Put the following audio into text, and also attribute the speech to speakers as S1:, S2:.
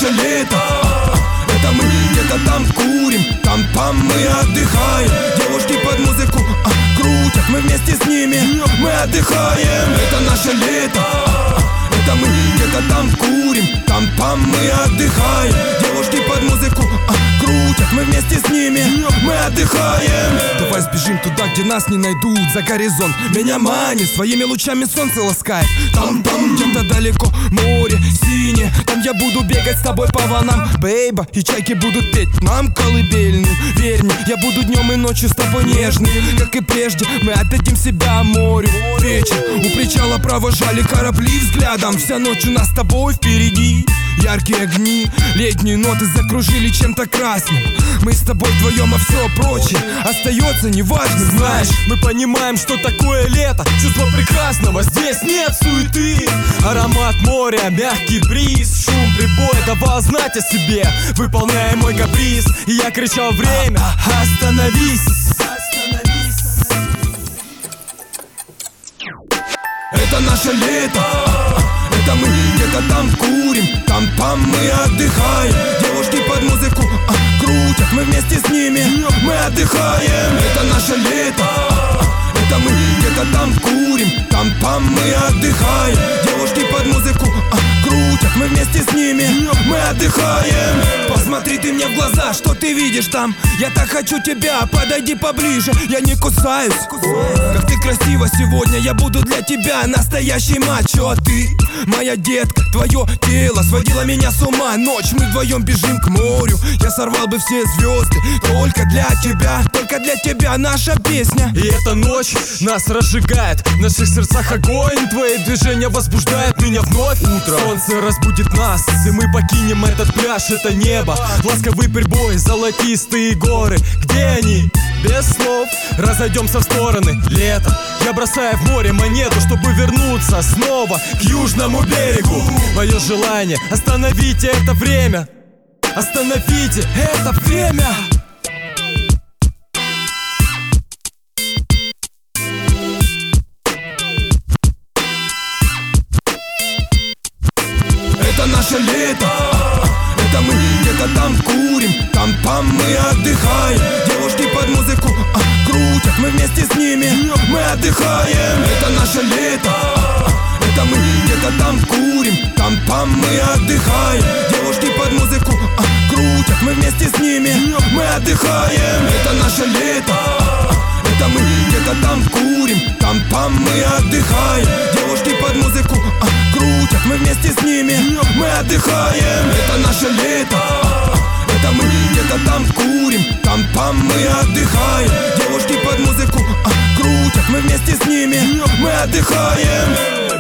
S1: наше лето. Это мы где-то там курим, там мы отдыхаем. Девушки под музыку крутят, мы вместе с ними, мы отдыхаем. Это наше лето. Это мы где-то там курим, там мы отдыхаем. Девушки под музыку крутят, мы вместе с ними, мы отдыхаем. Давай сбежим туда, где нас не найдут, за горизонт. Меня манит, своими лучами солнце ласкает. Там где-то далеко море синее, там я буду бегать с тобой по волнам, бейба, и чайки будут петь нам колыбельную. Верь мне, я буду днем и ночью с тобой нежный. Как и прежде, мы отдадим себя морю. Вечер, у причала провожали корабли взглядом. Вся ночь у нас с тобой впереди. Яркие огни, летние ноты закружили чем-то красным. Мы с тобой вдвоем, а все прочее остается неважным.
S2: Знаешь, мы понимаем, что такое лето. Чувство прекрасного, здесь нет суеты. Аромат моря, мягкий бриз, шум прибоя давал знать о себе, выполняя мой каприз. И я кричал: время, остановись.
S1: Это наше лето. Это мы где-то там курим, там мы отдыхаем. Девушки под музыку крутят, мы вместе с ними, мы отдыхаем. Это наше лето. Это мы где-то там курим, там мы отдыхаем. Девушки под музыку крутят, мы вместе с ними, мы отдыхаем. Посмотри ты мне в глаза, что ты видишь там? Я так хочу тебя, подойди поближе, я не кусаюсь. Как ты красива сегодня, я буду для тебя настоящий мачо. А ты, моя детка, твое тело сводило меня с ума. Ночь, мы вдвоем бежим к морю, я сорвал бы все звезды только для тебя наша песня.
S2: И эта ночь нас разжигает, в наших сердцах огонь. Твои движения возбуждают меня вновь. Утро, солнце разбудит нас, и мы покинем этот пляж, это небо. Ласковый прибой, золотистые горы. Где они? Без слов разойдемся в стороны. Лето, я бросаю в море монету, чтобы вернуться снова к южному берегу. Мое желание: остановите это время. Остановите это время.
S1: Это наше лето. Это мы где-то там курим, там мы отдыхаем. Девушки под музыку крутят, мы вместе с ними, мы отдыхаем. Это наше лето. Это мы где-то там курим, там мы отдыхаем. Девушки под музыку крутят, мы вместе с ними, мы отдыхаем. Это наше лето. Это мы где-то там курим, там мы отдыхаем. Девушки под музыку крутят, мы вместе с ними, мы отдыхаем. Это наше лето. Это мы где-то там курим, там мы отдыхаем. Девушки под музыку крутят, мы вместе с ними, мы отдыхаем.